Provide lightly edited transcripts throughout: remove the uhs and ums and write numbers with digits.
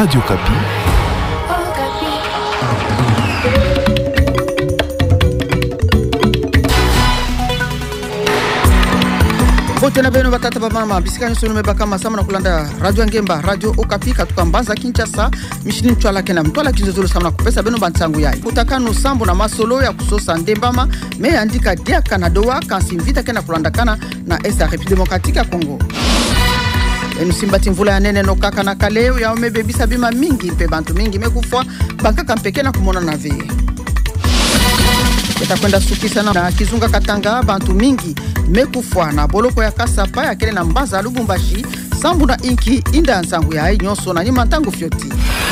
Radio Okapi. Bote na beno batata ba mama bisika nyo sunu mebaka masama na kulanda Radio Ngemba Radio Okapi katuka Mbanza Kinshasa mishini mchwala kena mtwala kinzozulu samana kupesa beno bantangu yai kutakanu sambo na masolo ya kusosa ndembama me andika diaka na doa kansi mvita kena kulanda kana na Esa République Démocratique ya Congo. Enu simbati mvula ya nene no kaka na kaleo ya omebebisa bima mingi mpe bantu mingi mekufwa bankaka mpeke na kumona na veye. Kita kwenda sukisa na Kizunga Katanga bantu mingi mekufwa na boloko ya Kasapa ya kele na Mbaza Lubumbashi sambu na inki inda nsangu ya nyonso na nyima ntangu fyoti.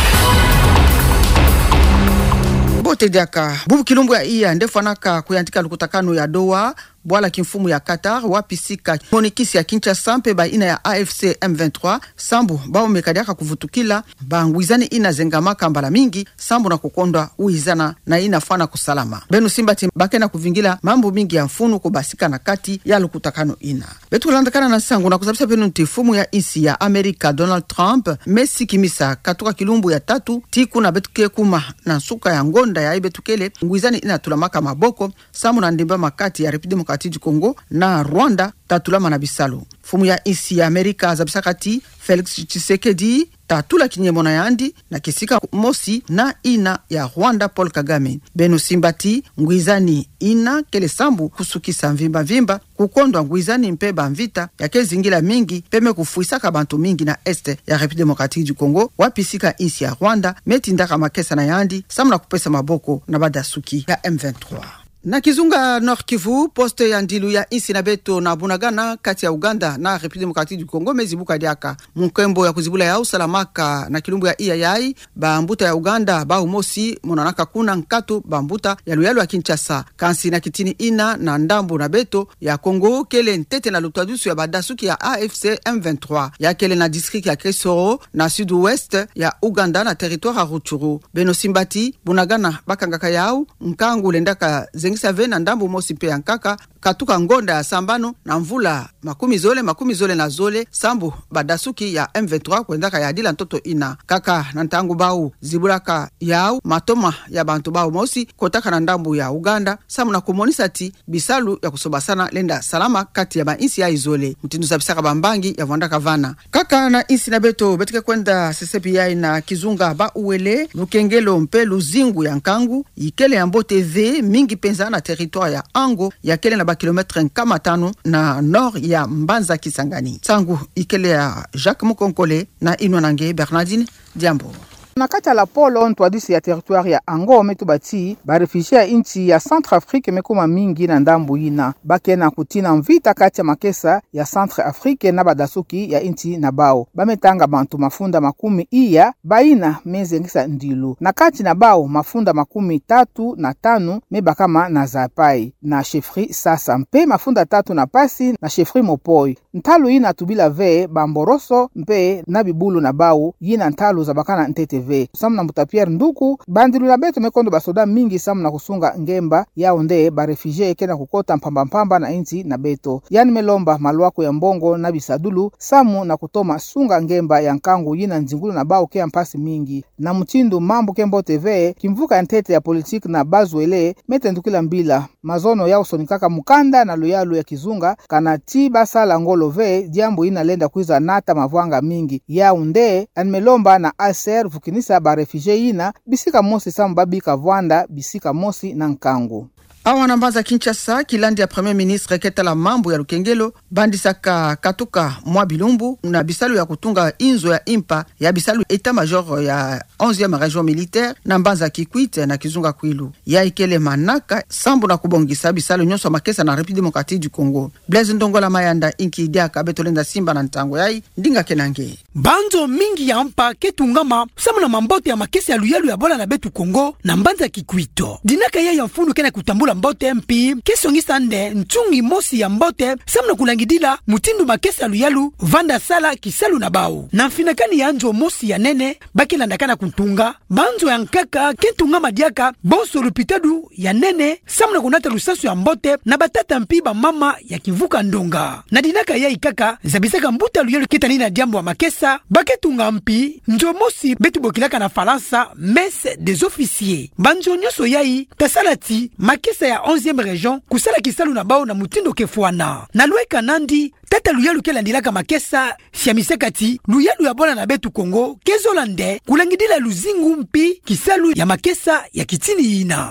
Bote diaka bubu kilumbu ya iya ndefanaka kuyantika lukutakano ya doa bwala kimfumu ya Qatar wapisika monikisi ya Kinshasa mpe ba ina ya AFC M23 sambu bao mekadiaka kuvutukila bangwizani ina zengamaka mbala mingi sambu na kukondwa uizana na ina fana kusalama benu simbati bakena kuvingila mambo mingi ya mfunu kubasika na kati ya lukutakano ina betu kulandakana na sangu na kusabisa benu ntifumu ya isi ya Amerika Donald Trump Messi kimisa katuka kilumbu ya tatu tiku na betuke kuma na suka ya ngonda ya ibetukele ngwizani ina tulamaka maboko sambu na ndimba makati ya République du Congo na Rwanda tatulama na bisalo. Fumu ya isi ya Amerika zabisakati Felix Tshisekedi tatula kinyemona yandi na kisika mosi na ina ya Rwanda Paul Kagame. Beno simbati ngwizani ina kele sambu kusukisa mvimba kukondwa ngwizani mpeba mvita ya kezingila mingi peme kufuisaka bantu mingi na este ya République Démocratique du Congo wapisika isi ya Rwanda metindaka makesa na yandi samuna kupesa maboko na badasuki ya M23. Na Kizunga Nord Kivu, poste ya ndilu ya isi na beto na Bunagana kati ya Uganda na République Démocratique du Congo mezibuka diaka. Mkembo ya kuzibula ya usalamaka na kilumbu ya iya bambuta ya Uganda ba umosi monanaka kuna nkatu bambuta ya luyalu ya Kinshasa. Kansi na kitini ina na ndambu na beto ya Congo kele ntete na lutadusu ya badasuki ya AFC M23. Ya kele na district ya Kesoro na sud-ouest ya Uganda na territoire ya Rutshuru. Beno simbati Bunagana bakangaka yau nkangu lendaka zengisa vena ndambu mosi pe yankaka katuka ngonda ya sambano na mvula makumi zole na zole sambu badasuki ya M23 kwendaka ya dila ntoto ina kaka na ntangu bau zibulaka yau matoma ya bantu bau mosi kotaka na ndambu ya Uganda samu na kumonisa ti bisalu ya kusobasana lenda salama kati ya bainsi ya izole mtindu zabisaka bambangi ya vandaka vana kaka na isi na beto betike kwenda CCPI na Kizunga ba uwele lukengelo mpe luzingu ya nkangu ikele ya Mbote V mingi penza na territoire ya Ango ya kele na ba kilometre nkama tano na nord ya Mbanza Kisangani. Sangu ikele ya Jacques Mukonkole na Inwanange Bernardine Diambo. Na kati la polo ntwadisi ya territoire ya Ango metubati ba refugia inchi ya Centrafrique mekoma mingi na ndambu ina bakena kutina mvita kati ya makesa ya Centrafrique na badasuki ya inchi na bao bametanga bantu mafunda makumi iya baina mezengisa ndilu na kati na bao mafunda makumi 35 mebakama na zapai na chefri sasa mpe mafunda 3 na pasi na chefri mopoi ntalu ina tubila ve bamboroso mpe na bibulu na bao yina ntalu za bakana ntete samna mutapierre nduku bandilu la beto mekondo basoda mingi samna kusunga ngemba yao nde ba refugie kena kukota mpamba na inti na beto yani melomba malwako ya mbongo na bisadulu samu na kutoma sunga ngemba ya nkangu yina nzingulu na bao kea mpasi mingi na mtindu mambo kembo TV kimvuka ntete ya politiki na bazwele metendukila mbila mazono yao sonikaka mukanda na luyalu ya Kizunga kana tiba sala ngolo ve jambo ina lenda kuiza nata mavwanga mingi yao nde anmelomba na ASR nisa ba refugie ina bisika mosi samba bika Vwanda bisika mosi na nkangu. Awa na Mbanza Kinshasa kilandi ya premier ministre keta la mambo ya lukengelo bandisaka katuka mwa bilumbu na bisalu ya kutunga inzo ya impa ya bisalu etat major ya 11e région militaire na Mbanza Kikwite na Kizunga Kwilu ya ikele manaka sambu na kubongisa bisalu nyonso makesa na République Démocratique du Congo. Blaise Ndongola Mayanda inki diaka betolenda simba na ntango yai ndinga kenange banzo mingi ya mpa ketungama samu na mambote ya makesa ya luyalu ya bola na betu Congo na Mbanza Kikwito dinaka ya mfunu kena kutambula mbote mpi kesongisa nde nchungi mosi ya mbote samna kulangidila mutindu makesa luyalu vanda sala kisalu na bao na mfinakani ya anjo mosi ya nene bakilandakana kuntunga banjo ya nkaka kentunga madiaka bonso lupitadu ya nene samna kunata lusasu ya mbote na batata mpi ba mama ya kivuka ndonga na dinaka ya ikaka zabisaka mbuta luyalu ketani na diambo wa makesa baketunga mpi njo mosi betu bokilaka na Faransa messe des officiers banjo nyoso yai tasalati makesa ya 11e région kusala kisalu na bao na mutindo kefuana na lueka nandi tata luyalu kelandilaka makesa siamisekati luyalu ya bona na betu Kongo kezolande kulangidila luzingu mpi kisalu ya makesa ya kitini ina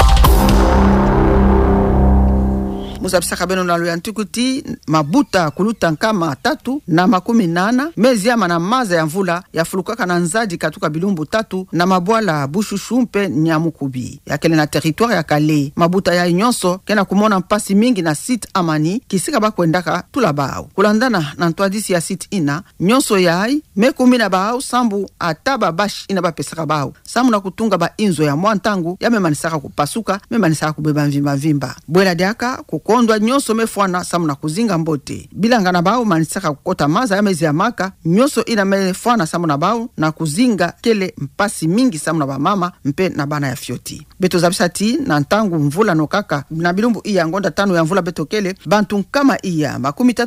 musabisaka beno na luyantukuti mabuta kuluta nkama 3 na 18 mezi ama na maza ya mvula ya fulukaka na nzadi katuka bilumbu 3 na mabwala bushushu mpe nyamukubi yakele na territoire ya Kale mabuta ya inyonso kena kumona mpasi mingi na site amani kisika bakwendaka tula bao kulandana na ntwadisi ya site ina nyonso yai mekumi na bao sambu ataba bash ina bapesaka bao samu na kutunga ba inzo ya mwantangu ya memanisaka kupasuka memanisaka kubeba mvimba bwela diaka kondwa nyonso mefwana samu na kuzinga mbote bilanga na bao manisaka kukota maza ya mezi ya maka nyonso ina mefwana samu na bao na kuzinga kele mpasi mingi samu na ba mama mpe na bana ya fioti beto zabisati na ntangu mvula nokaka na bilumbu iya ngonda 5 ya mvula beto kele bantu nkama iya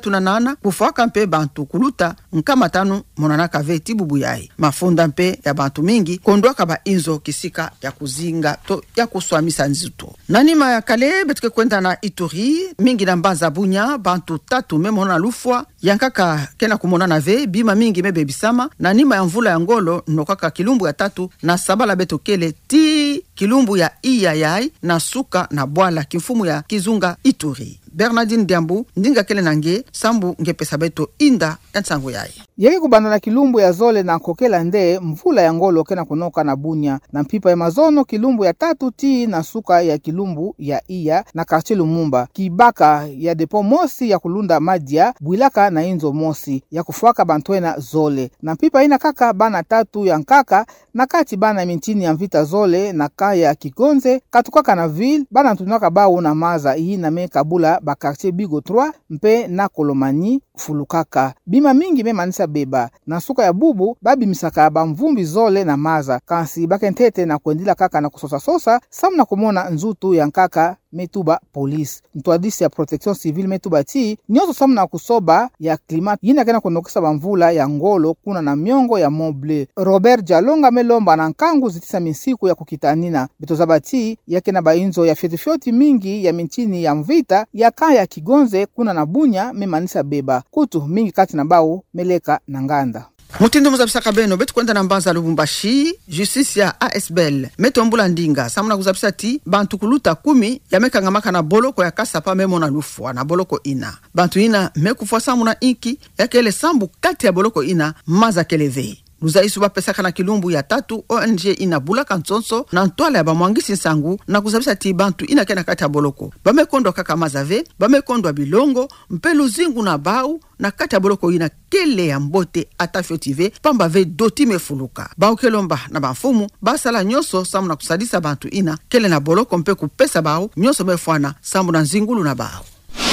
38 kufaka mpe bantu kuluta nkama 5 monanaka veti bubu yai mafunda mpe ya bantu mingi kondwaka ba inzo kisika ya kuzinga to ya kuswamisa nzito nanima ya Kale betuke kwenda na Ituri mingi na mbanza bunya bantu 3 memona lufwa yankaka kena kumona na ve bima mingi mebebisama na nima ya mvula ya ngolo nokaka kilumbu ya 3 na sabala beto kele ti kilumbu ya iya yai na suka na bwala kimfumu ya kizunga Ituri Bernardine Diambu ndinga kele nange sambu ngepesa beto inda ya nsango yai yeki kubanda na kilumbu ya zole na kokela nde mvula ya ngolo kena kunoka na bunya na mpipa ya mazono kilumbu ya 3 ti na suka ya kilumbu ya iya na karche Lumumba kibaka ya depo mosi ya kulunda madia bwilaka na inzo mosi ya kufuaka bantwena zole na mpipa ina kaka bana 3 ya nkaka na kati bana mintini ya mvita zole na kaya kigonze katukaka na ville bana tunaka bao na maza hii na me kabula ba quartier Bigo 3 mpe na Kolomani fulukaka bima mingi memanisa beba na suka ya bubu babi misaka ba mvumbi zole na maza kansi bakentete na kuendila kaka na kusosa samna kumona nzutu ya nkaka metuba police ntwadisi ya protection civile metuba ti nyoso samna kusoba ya climat yina kena kunokisa bamvula ya ngolo kuna na miongo ya Moble Robert Jalonga melomba na nkangu zitisa misiku ya kukitanina betozabati yake na bainzo ya fioti mingi ya minchini ya mvita ya kaya kigonze kuna na bunya memanisa beba kutu mingi kati na bao meleka na nganda Mutindo muzabisaka beno betu kwenda na mbanza Lubumbashi justice ya ASBL metombula ndinga samuna kuzabisati bantu kuluta 10 yamekanga maka na boloko ya kasapa memo na lufwa na boloko ina bantu ina mekufwa samuna inki yakele sambu kati ya boloko ina maza keleve Luzaisu bapesaka na kilumbu ya 3 ONG ina bulaka nsonso na ntwala ya bamwangisi nsangu na kuzabisa ti bantu ina kena kati ya boloko bamekondwa kaka mazave bamekondwa bilongo mpe luzingu na bau na kati ya boloko ina kele ya mbote atafiotive pamba ve doti mefuluka bao kelomba na bafumu basala nyoso samu na kusadisa bantu ina kele na boloko mpe kupesa bau nyoso mefwana samu na nzingulu na bau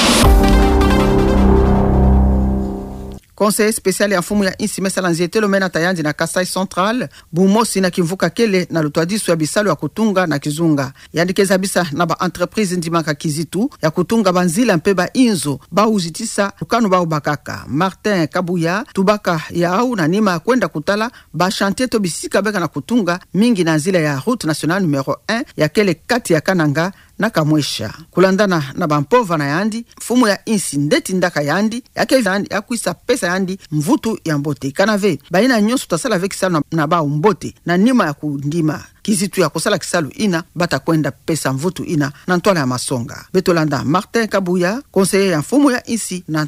Conseil spécial ya mfumu ya insi mesala nzietelo mena tayandi na Kasai Central bumosi na kivuka kele na lutwadisu ya bisalu ya kutunga na kizunga yandikeza bisa na ba entreprise ndimaka kizitu ya kutunga banzila mpe ba inzo ba uzitisa lukanu ba ubakaka Martin Kabuya tubaka ya au na nima kwenda kutala ba chantier to bisika beka na kutunga mingi na nzila ya route nationale numero 1 ya kele kati ya Kananga na Kamwesha kulandana na bampova na yandi mfumu ya insi ndeti ndaka yandi yake yandi yakuisa pesa yandi mvutu ya mbote kanave baina nyonso tasala veki sana na ba mbote na nima ya kundima kizitu ya kusala kisalu ina bata kwenda pesa mvutu ina na ntwala ya masonga betolanda Martin Kabuya conseiller ya mfumu ya insi na ntwala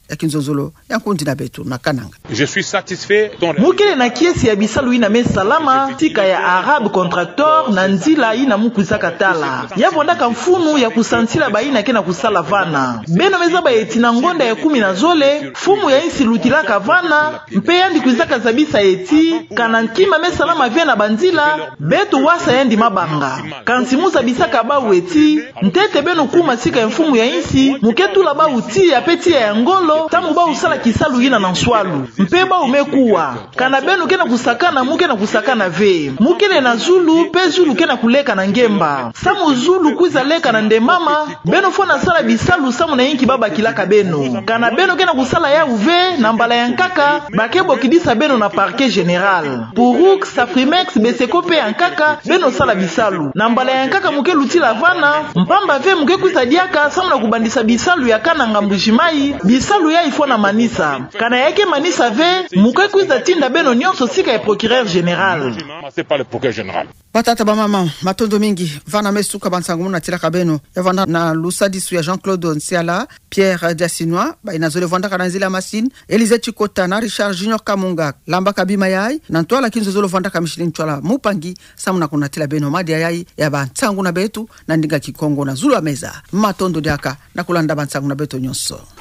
ya kinzozolo ya nkundi na betu na kananga. Je suis satisfait. Mukele na kiesi ya bisalu ina mesalama tika ya Arabe contractor na nzila ina mukuza katala. Ya bondaka mfunu ya kusantila baina kena kusala vana. Beno meza ba etina ngonda ya 10 na zole, fumu ya insi lutilaka vana, mpe yandi kuzaka zabisa eti, kanankima mesalama vya na banzila, betu wasa yandi mabanga. Kansimuza bisaka ba ueti, ntete beno kuma sika ya mfumu ya insi, muketu la ba uti ya peti ya ngolo, tamu ba usala kisalu ina na nswalu. Mpe ba umekuwa, kana beno kena kusakana muke na kusakana ve. Mukele na zulu, pe zulu kena kuleka na ngemba. Samu zulu kuza leka na ndemama, beno fona sala bisalu samu na inki baba kilaka beno. Kana beno kena kusala ya uve, na mbala ya nkaka, bakebo kidisa beno na parquet general. Puruk, Safrimex, Beseko pe ya nkaka, beno sala bisalu. Na mbala ya nkaka muke lutila vana, mpamba ve muke kuza diaka, samu na kubandisa bisalu ya kana ngambujimai, bisalu ya ifona manisa. Kana yake manisa ve, muke kuza tinda beno nyonso sika ya procureur general. C'est pas le procureur général. Batata ba mama matondo mingi vana mesuka bansangu na tila kabeno ya vanda na lusadisu ya Jean-Claude Nsiala, Pierre Diasinois ba inazole vanda kana nzila masine, Elise Chikota na Richard Junior Kamunga lamba kabima yai na ntwala kinzozolo vanda kamishilini ntwala mupangi samu na kuna tila beno madi yai ya bansangu na betu na ndinga Kikongo na Zulu Ameza matondo diaka na kulanda bansangu na betu nyonso.